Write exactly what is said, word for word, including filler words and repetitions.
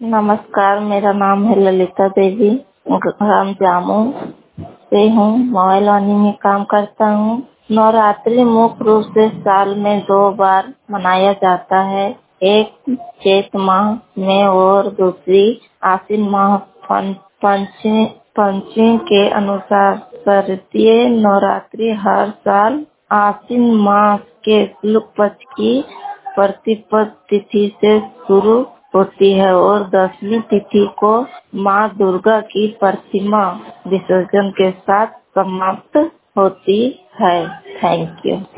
नमस्कार, मेरा नाम है ललिता देवी। ग्राम जामू से हूँ। मोबाइल वाणी में काम करता हूँ। नवरात्रि मुख्य रूप से साल में दो बार मनाया जाता है। एक चैत माह में और दूसरी आश्विन माह। पंचमी पंचमी के अनुसार शारदीय नवरात्रि हर साल आश्विन माह के शुक्ल पक्ष की प्रतिपद तिथि से शुरू होती है और दसवीं तिथि को माँ दुर्गा की प्रतिमा विसर्जन के साथ समाप्त होती है। Thank you.